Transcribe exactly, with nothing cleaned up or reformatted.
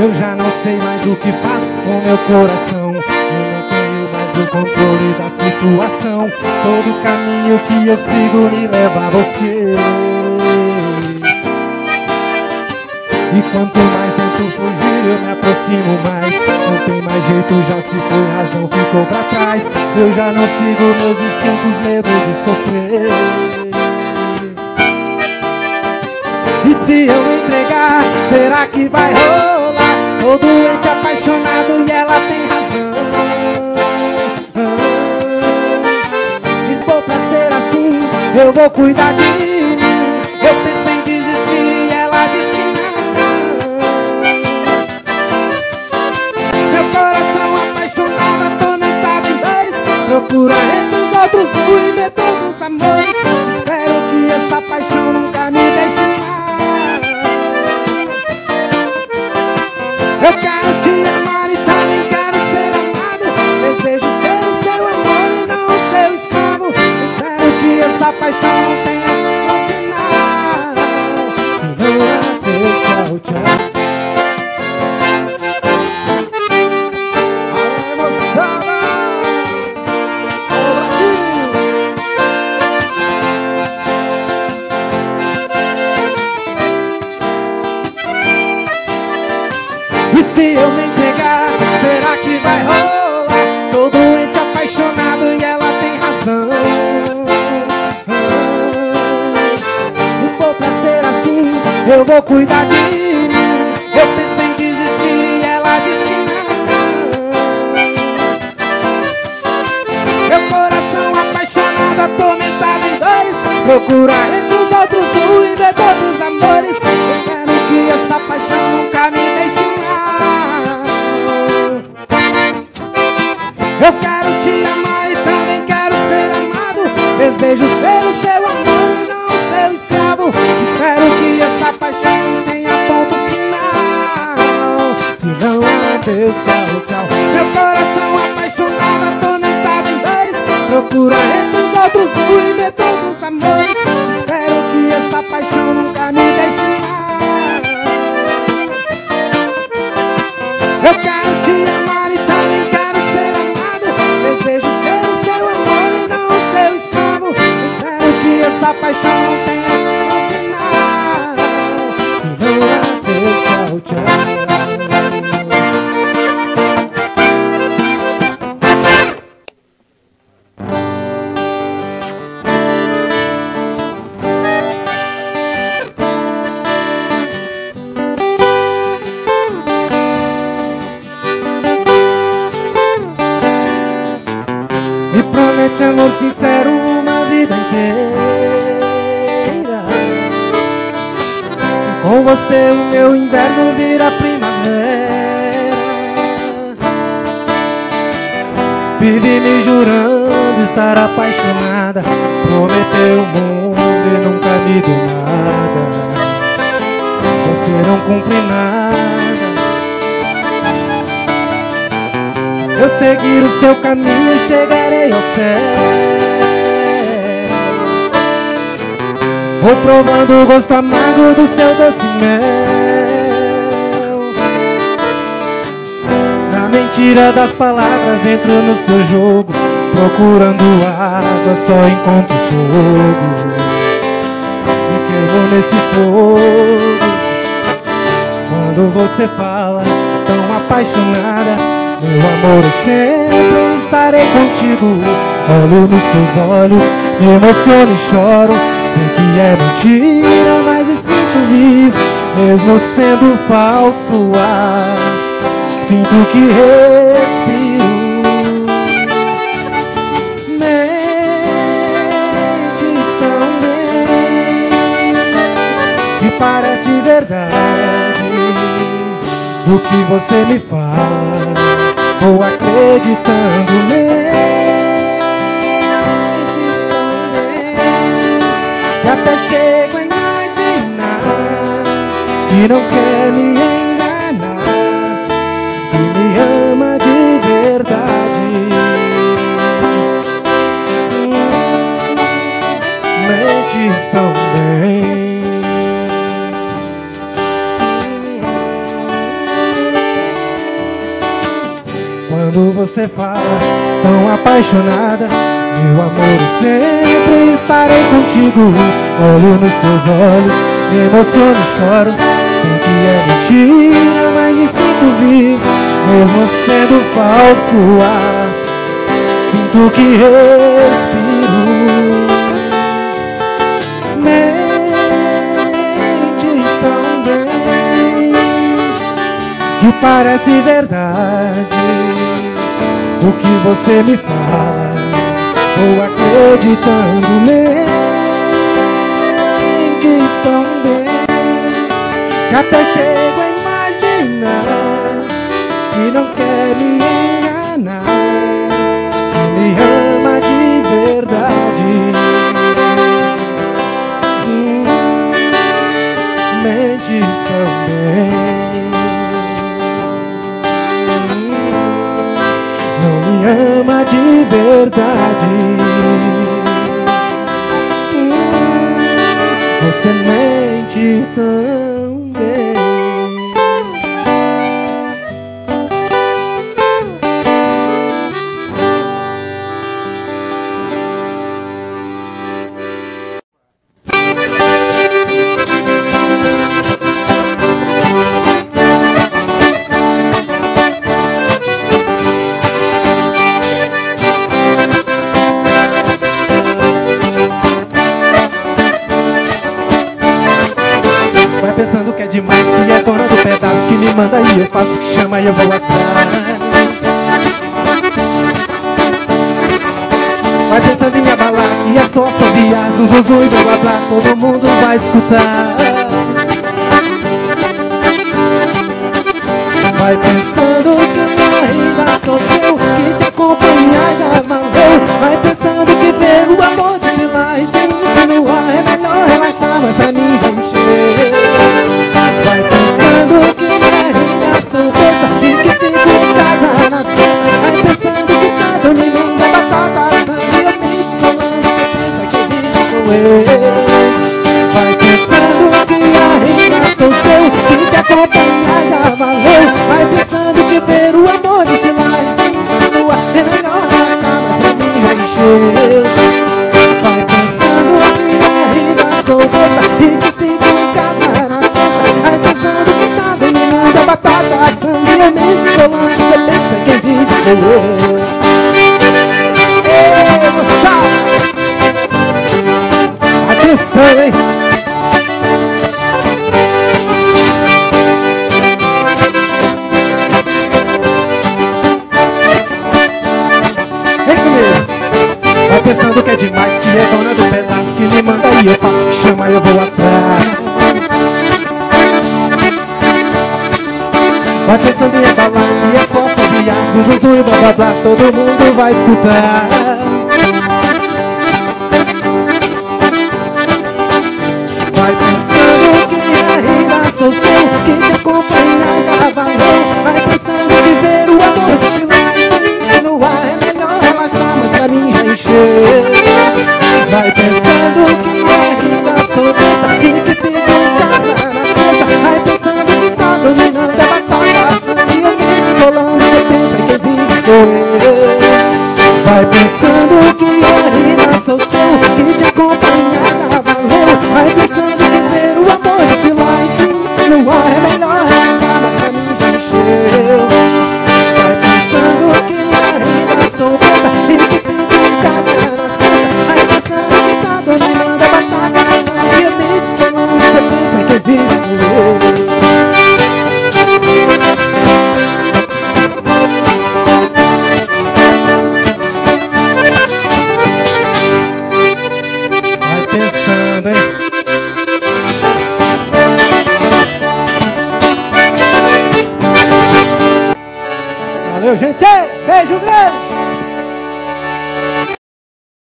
Eu já não sei mais o que faço com meu coração. Eu não tenho mais o controle da situação. Todo caminho que eu sigo me leva a você. E quanto mais tento fugir, eu me aproximo mais. Não tem mais jeito, já se foi, razão ficou pra trás. Eu já não sigo meus instintos, medo de sofrer. E se eu me entregar, será que vai rolar? Sou doente, apaixonado e ela tem razão. E se for pra ser assim, eu vou cuidar de mim. Eu pensei em desistir e ela diz que não. Meu coração apaixonado, atormentado em dores, procura entre os outros o inventor dos amores. Espero que essa paixão nunca me deixe mais. Eu quero te amar e também quero ser amado. Desejo ser o seu amor e não o seu escravo. Espero que essa paixão não tenha um final. Se não adeus, tchau, tchau. A emoção, o Brasil. E se eu me entregar, será que vai rolar? Sou doente, apaixonado e ela tem razão. E for pra ser assim, eu vou cuidar de mim. Eu pensei em desistir e ela diz que não. Meu coração apaixonado, atormentado em dores, procura entre os outros o inventor dos amores. Eu quero que essa paixão nunca me deixe mais. Eu quero te amar e também quero ser amado. Desejo ser o seu amor e não o seu escravo. Espero que essa paixão não tenha ponto final. Se não, adeus, tchau, tchau. Meu coração apaixonado, atormentado em dores, procura entre os outros o inventor dos amores. Espero que essa paixão nunca me deixe mais. Eu quero te amar e também quero ser amado. Desejo ser o seu amor e não o seu escravo. Espero que essa paixão não tenha um final. Se não, adeus, tchau, tchau. Me promete amor sincero uma vida inteira. Com você o meu inverno vira primavera. Vive me jurando estar apaixonada. Prometeu o mundo e nunca me deu nada. Você não cumpre nada. Se eu seguir o seu caminho, chegarei ao céu. Vou provando o gosto amargo do seu doce mel. Na mentira das palavras entro no seu jogo. Procurando água só encontro fogo. Me queimo nesse fogo. Quando você fala tão apaixonada, meu amor, eu sempre estarei contigo. Olho nos seus olhos, me emociono e choro. Sei que é mentira, mas me sinto vivo. Mesmo sendo falso ar, sinto que respiro. Mentes tão bem, que parece verdade o que você me fala. Vou acreditando, mentes tão bem, que até chego a imaginar que não quer me enganar, que me ama de verdade. Mentes tão bem. Quando você fala tão apaixonada, meu amor, eu sempre estarei contigo. Olho nos seus olhos, me emociono e choro. Sei que é mentira, mas me sinto vivo, mesmo sendo falso o ar. Sinto que respiro. Mentes tão bem que parece verdade o que você me fala. Vou acreditando. Mentes tão bem que até chego a imaginar que não quer me enganar, que me ama de verdade. hum, Mentes tão bem, não me ama de verdade. hum, Você mente tão bem. Pensando que é demais, que é dona do pedaço, que me manda e eu faço o que chama e eu vou atrás. Vai pensando em abalar, que é só assobiar, zum zum zum e blá blá blá, todo mundo vai escutar. Vai pensando que ainda sou seu, que te acompanhar já valeu. Vai pensando que ver o amor de lá e sem insinuar é melhor relaxar, mas pra mim já encheu. Vai pensando que ainda sou besta e que fico em casa na sexta. Vai pensando que tá dominando a batata assando e eu me descolando. Você pensa que vive com eu. Vai pensando que ainda sou seu, que te acompanhar já valeu. Vai pensando que ver o amor de lá e sem insinuar é melhor relaxar, mas pra mim já encheu. Vai pensando que ainda sou besta e que fico em casa na sexta. Vai pensando que tá dominando a batata assando e eu me descolando. Você pensa que vive sou eu. Ei, moçada! Atenção, hein? Vem comigo! Vai pensando que é demais, que é dona do pedaço, que me manda e eu faço o que chama e eu vou atrás. Vai pensando em abalar, que é só assobiar, zum zum zum e blá blá blá, todo mundo vai escutar. Vai pensando que ainda sou seu, que te acompanhar já valeu. Vai pensando que ver o amor de silêncio sem insinuar é melhor relaxar, mas pra mim já encheu. Vai pensando que ainda sou besta e que fico em casa na sexta. Vai pensando que tá dominando a batata assando e eu me descolando. Você pensa que vive sou eu. Vai pensando que ainda sou seu, que te acompanhar já valeu. Vai pensando que ver o amor de lá e se insinuar é melhor relaxar, mas pra mim já encheu. Vai pensando que ainda sou besta e que fico em casa na sexta. Vai pensando que tá dominando a batata assando e eu me descolando. Você pensa que vive sou eu. Vai pensando, hein? Valeu, gente!